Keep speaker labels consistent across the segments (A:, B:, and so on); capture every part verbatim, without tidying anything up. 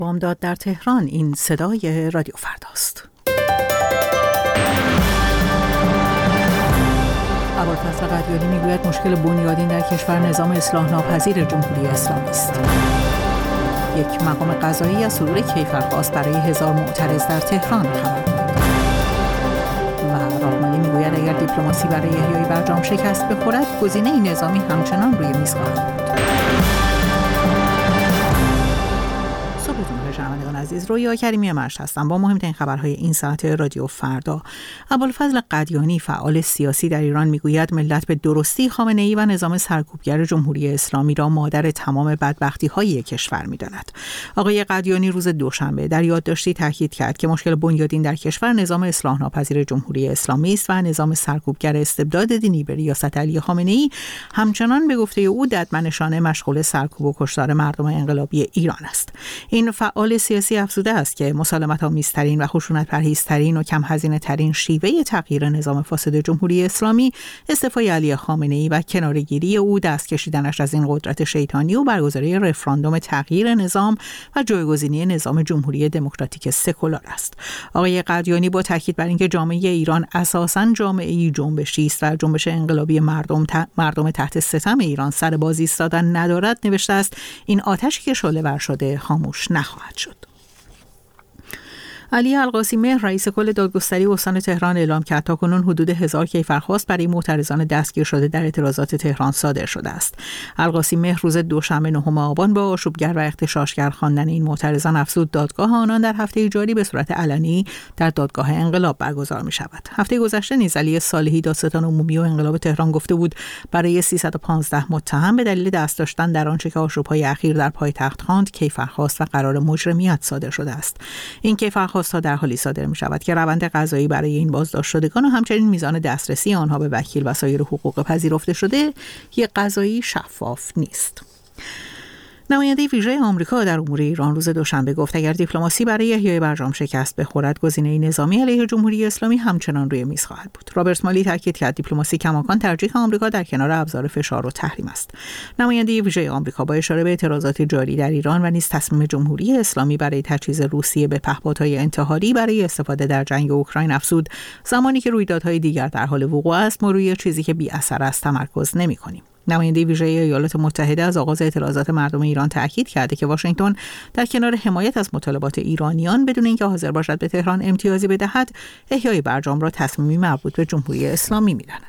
A: بامداد در تهران. این صدای رادیو فرداست. ابوالفضل قدیانی میگوید مشکل بنیادین در کشور نظام اصلاح ناپذیر جمهوری اسلامی است. یک مقام قضایی از صدور کیفرخواست برای هزار معترض در تهران خبر داد. و راهمانی میگوید اگر دیپلماسی برای احیای برجام شکست بخورد، گزینه نظامی همچنان روی میز خواهد بود. شنوندگان عزیز، رویا کریمی مرش هستم با مهمترین خبرهای این ساعت رادیو فردا. ابوالفضل قدیانی فعال سیاسی در ایران میگوید ملت به درستی خامنه‌ای و نظام سرکوبگر جمهوری اسلامی را مادر تمام بدبختی‌های کشور می‌داند. آقای قدیانی روز دوشنبه در یادداشتی تاکید کرد که مشکل بنیادین در کشور نظام اصلاح ناپذیر جمهوری اسلامی است و نظام سرکوبگر استبداد دینی به ریاست علی خامنه‌ای همچنان به گفته او ددمنشانه مشغول سرکوب و کشتار مردم انقلابی ایران است. این فعال سیاسی افزوده است که مسالمت‌آمیزترین و خشونت‌پرهیزترین و کم هزینه‌ترین شیوه تغییر نظام فاسد جمهوری اسلامی استعفای علی خامنه‌ای و کناره‌گیری او، دست کشیدنش از این قدرت شیطانی و برگزاری رفراندوم تغییر نظام و جایگزینی نظام جمهوری دموکراتیک سکولار است. آقای قدیانی با تاکید بر اینکه جامعه ایران اساساً جامعه‌ای جنبشی است و جنبش انقلابی مردم ت... مردم تحت ستم ایران سر باز ایستادن ندارد، نوشته است این آتشی که شعله‌ور شده خاموش نخواهد شد. علی القاسی مهر رئیس کل دادگستری استان تهران اعلام کرد تاکنون حدود هزار کیفرخواست برای معترضان دستگیر شده در اعتراضات تهران صادر شده است. القاسی مهر روز دوشنبه نهم آبان با آشوبگر و اغتشاشگر خواندن این معترضان افزود دادگاه آنان در هفته جاری به صورت علنی در دادگاه انقلاب برگزار می شود. هفته گذشته نیز علی صالحی دادستان عمومی و انقلاب تهران گفته بود برای سیصد و پانزده متهم به دلیل دست داشتن در آنچه که آشوب‌های اخیر در پایتخت خواند کیفرخواست و قرار مجرمیت صادر شده است. این کیفرخواست تا در حالی صادر می شود که روند قضایی برای این بازداشت شدگان و همچنین میزان دسترسی آنها به وکیل و سایر حقوق پذیرفته شده یک قضایی شفاف نیست. نماینده ویژه آمریکا در امور ایران روز دوشنبه گفت اگر دیپلماسی برای احیای برجام شکست بخورد، گزینه نظامی علیه جمهوری اسلامی همچنان روی میز خواهد بود. رابرت مالی تاکید کرد دیپلماسی کماکان ترجیح آمریکا در کنار ابزار فشار و تحریم است. نماینده ویژه آمریکا با اشاره به اعتراضات جاری در ایران و نیز تصمیم جمهوری اسلامی برای تجهیز روسیه به پهپادهای انتحاری برای استفاده در جنگ اوکراین افزود زمانی که رویدادهای دیگر در حال وقوع است، ما روی چیزی که بی اثر است تمرکز نمی‌کنیم. نماینده ویژه ایالات متحده از آغاز اعتراضات مردم ایران تاکید کرده که واشنگتن در کنار حمایت از مطالبات ایرانیان بدون اینکه حاضر باشد به تهران امتیازی بدهد، احیای برجام را تصمیمی مربوط به جمهوری اسلامی می‌داند.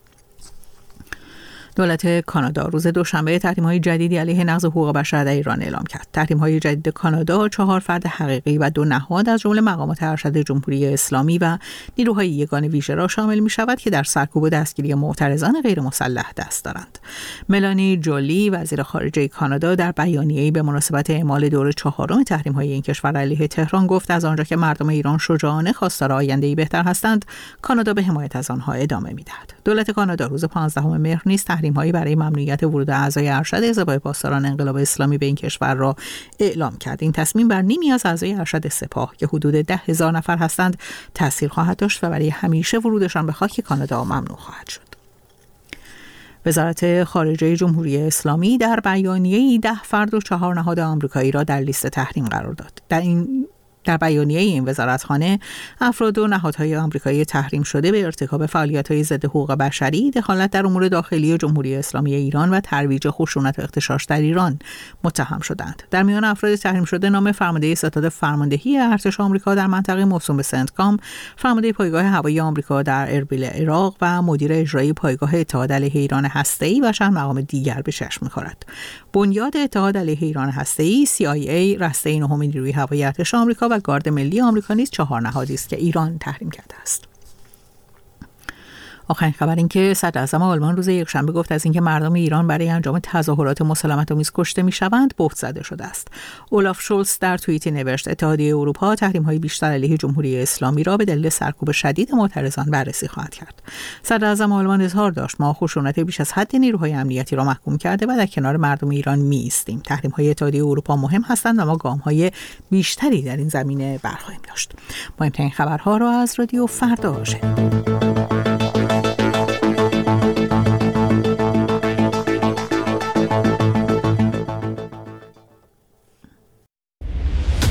A: دولت کانادا روز دوشنبه تحریم‌های جدیدی علیه نقض حقوق بشر در ایران اعلام کرد. تحریم‌های جدید کانادا چهار فرد حقیقی و دو نهاد از جمله مقامات ارشد جمهوری اسلامی و نیروهای یگان ویژه را شامل می‌شود که در سرکوب و دستگیری معترضان غیر مسلح دست دارند. ملانی جولی وزیر خارجه کانادا در بیانیه‌ای به مناسبت اعمال دور چهارم تحریم‌های این کشور علیه تهران گفت از آنجا که مردم ایران شجاعانه خواستار آینده‌ای بهتر هستند، کانادا به حمایت از آنها ادامه می‌دهد. دولت کانادا روز پانزدهم مهر نیز تحریم‌هایی برای ممنوعیت ورود اعضای ارشد حزب پاسداران انقلاب اسلامی به این کشور را اعلام کرد. این تصمیم بر نیمی از اعضای ارشد سپاه که حدود ده هزار نفر هستند تأثیر خواهد داشت و برای همیشه ورودشان به خاک کانادا ممنوع خواهد شد. وزارت خارجه جمهوری اسلامی در بیانیه‌ای ده فرد و چهار نهاد آمریکایی را در لیست تحریم قرار داد. در این در بیانیه این وزارتخانه افراد و نهادهای آمریکایی تحریم شده به ارتکاب فعالیت‌های ضد حقوق بشری، دخالت در امور داخلی جمهوری اسلامی ایران و ترویج خشونت و اغتشاش در ایران متهم شدند. در میان افراد تحریم شده نام فرمانده ستاد فرماندهی ارتش آمریکا در منطقه موسوم به سنتکام، فرمانده پایگاه هوایی آمریکا در اربیل عراق و مدیر اجرایی پایگاه اتحاد علیه ایران هسته‌ای و چند مقام دیگر به چشم می‌خورد. بنیاد اتحاد علیه ایران هسته‌ای، سی آی ای، رسته نهم نیروی هوایی ارتش آمریکا و گارد ملی آمریکا نیز چهار نهادی است که ایران تحریم کرده است. آخرین خبر این که صدر اعظم آلمان روز یکشنبه گفت از اینکه مردم ایران برای انجام تظاهرات مسالمت‌آمیز کشته می‌شوند بهت زده شده است. اولاف شولز در توییتی نوشت اتحادیه اروپا تحریم‌های بیشتر علیه جمهوری اسلامی را به دلیل سرکوب شدید معترضان بررسی خواهد کرد. صدر اعظم آلمان اظهار داشت ما خشونت بیش از حد نیروهای امنیتی را محکوم کرده و در کنار مردم ایران می‌ایستیم. تحریم‌های اتحادیه اروپا مهم هستند و ما گام‌های بیشتری در این زمینه برخواهیم داشت. مهمترین خبرها را از رادیو فردا شنیدید.